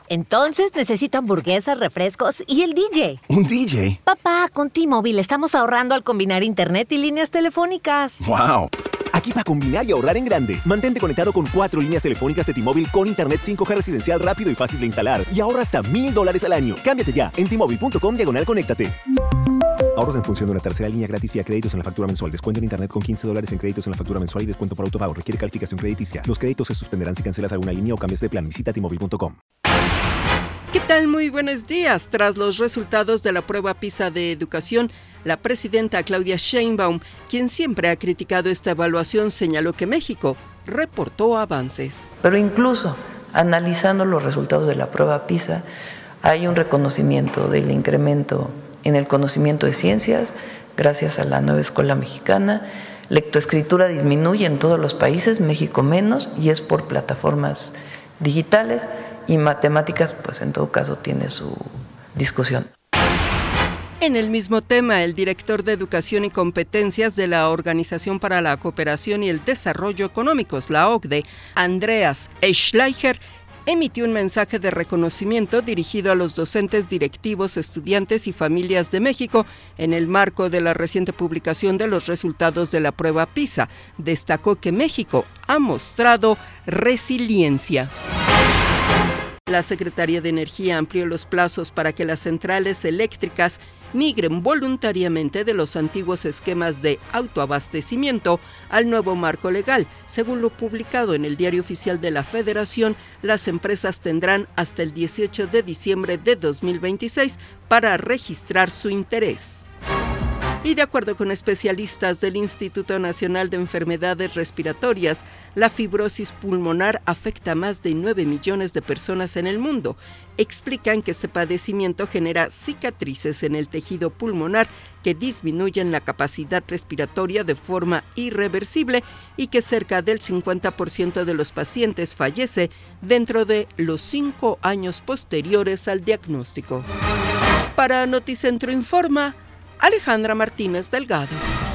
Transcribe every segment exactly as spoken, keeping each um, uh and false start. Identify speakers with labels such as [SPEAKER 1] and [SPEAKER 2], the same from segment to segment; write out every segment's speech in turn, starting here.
[SPEAKER 1] Entonces necesito hamburguesas, refrescos y el D J.
[SPEAKER 2] ¿Un D J?
[SPEAKER 1] Papá, con T-Mobile estamos ahorrando al combinar internet y líneas telefónicas.
[SPEAKER 2] ¡Wow! Aquí para combinar y ahorrar en grande. Mantente conectado con cuatro líneas telefónicas de T-Mobile con internet cinco G residencial rápido y fácil de instalar. Y ahorra hasta mil dólares al año. Cámbiate ya en T-Mobile.com diagonal conéctate. Ahorros en función de una tercera línea gratis vía créditos en la factura mensual. Descuento en internet con quince dólares en créditos en la factura mensual y descuento por autopago. Requiere calificación crediticia. Los créditos se suspenderán si cancelas alguna línea o cambias de plan. Visita T Mobile punto com.
[SPEAKER 3] ¿Qué tal? Muy buenos días. Tras los resultados de la prueba PISA de educación, la presidenta Claudia Sheinbaum, quien siempre ha criticado esta evaluación, señaló que México reportó avances.
[SPEAKER 4] Pero incluso analizando los resultados de la prueba PISA, hay un reconocimiento del incremento en el conocimiento de ciencias gracias a la nueva escuela mexicana. Lectoescritura disminuye en todos los países, México menos, y es por plataformas digitales. Y matemáticas, pues en todo caso tiene su discusión.
[SPEAKER 3] En el mismo tema, el director de Educación y Competencias de la Organización para la Cooperación y el Desarrollo Económicos, la O C D E, Andreas Schleicher, emitió un mensaje de reconocimiento dirigido a los docentes, directivos, estudiantes y familias de México en el marco de la reciente publicación de los resultados de la prueba PISA. Destacó que México ha mostrado resiliencia. La Secretaría de Energía amplió los plazos para que las centrales eléctricas migren voluntariamente de los antiguos esquemas de autoabastecimiento al nuevo marco legal. Según lo publicado en el Diario Oficial de la Federación, las empresas tendrán hasta el dieciocho de diciembre de dos mil veintiséis para registrar su interés. Y de acuerdo con especialistas del Instituto Nacional de Enfermedades Respiratorias, la fibrosis pulmonar afecta a más de nueve millones de personas en el mundo. Explican que este padecimiento genera cicatrices en el tejido pulmonar que disminuyen la capacidad respiratoria de forma irreversible y que cerca del cincuenta por ciento de los pacientes fallece dentro de los cinco años posteriores al diagnóstico. Para Noticentro Informa, Alejandra Martínez Delgado.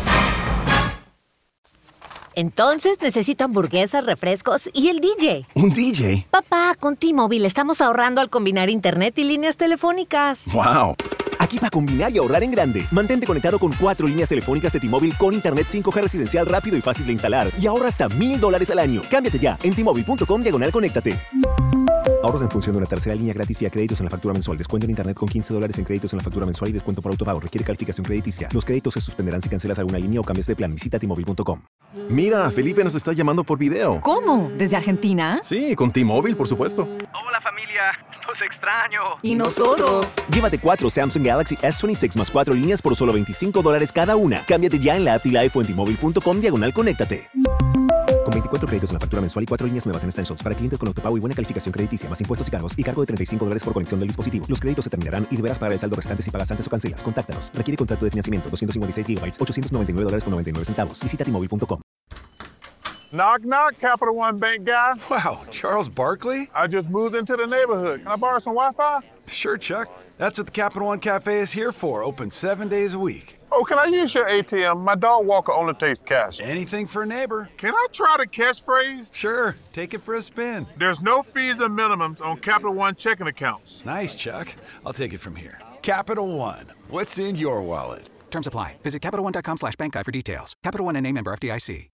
[SPEAKER 1] Entonces necesito hamburguesas, refrescos y el D J.
[SPEAKER 2] ¿Un D J?
[SPEAKER 1] Papá, con T-Mobile estamos ahorrando al combinar internet y líneas telefónicas.
[SPEAKER 2] ¡Wow! Aquí para combinar y ahorrar en grande. Mantente conectado con cuatro líneas telefónicas de T-Mobile con internet cinco G residencial rápido y fácil de instalar. Y ahorra hasta mil dólares al año. Cámbiate ya en T-Mobile.com diagonal conéctate. Ahorros en función de una tercera línea gratis vía créditos en la factura mensual. Descuento en internet con quince dólares en créditos en la factura mensual y descuento por autopago. Requiere calificación crediticia. Los créditos se suspenderán si cancelas alguna línea o cambias de plan. Visita T Mobile punto com.
[SPEAKER 5] Mira, Felipe nos está llamando por video.
[SPEAKER 6] ¿Cómo? ¿Desde Argentina?
[SPEAKER 5] Sí, con T-Mobile, por supuesto.
[SPEAKER 7] Hola familia, los extraño.
[SPEAKER 6] ¿Y nosotros?
[SPEAKER 2] Llévate cuatro Samsung Galaxy S veintiséis más cuatro líneas por solo veinticinco dólares cada una. Cámbiate ya en la app T-Life o en T Mobile punto com diagonal conéctate. Con veinticuatro créditos en la factura mensual y cuatro líneas nuevas en Essentials para clientes con autopago y buena calificación crediticia, más impuestos y cargos y cargo de treinta y cinco dólares por conexión del dispositivo. Los créditos se terminarán y deberás pagar el saldo restante si pagas antes o cancelas. Contáctanos. Requiere contrato de financiamiento doscientos cincuenta y seis gigabytes, ochocientos noventa y nueve dólares con noventa y nueve centavos. Visita T Mobile punto com.
[SPEAKER 8] Knock, knock, Capital One Bank guy.
[SPEAKER 9] Wow, Charles Barkley?
[SPEAKER 8] I just moved into the neighborhood. Can I borrow some Wi-Fi?
[SPEAKER 9] Sure, Chuck. That's what the Capital One Cafe is here for, open seven days a week.
[SPEAKER 8] Oh, can I use your A T M? My dog Walker only takes cash.
[SPEAKER 9] Anything for a neighbor.
[SPEAKER 8] Can I try the catchphrase?
[SPEAKER 9] Sure, take it for a spin.
[SPEAKER 8] There's no fees and minimums on Capital One checking accounts.
[SPEAKER 9] Nice, Chuck. I'll take it from here. Capital One, what's in your wallet?
[SPEAKER 10] Terms apply. Visit CapitalOne.com slash bank guide for details. Capital One N A member F D I C.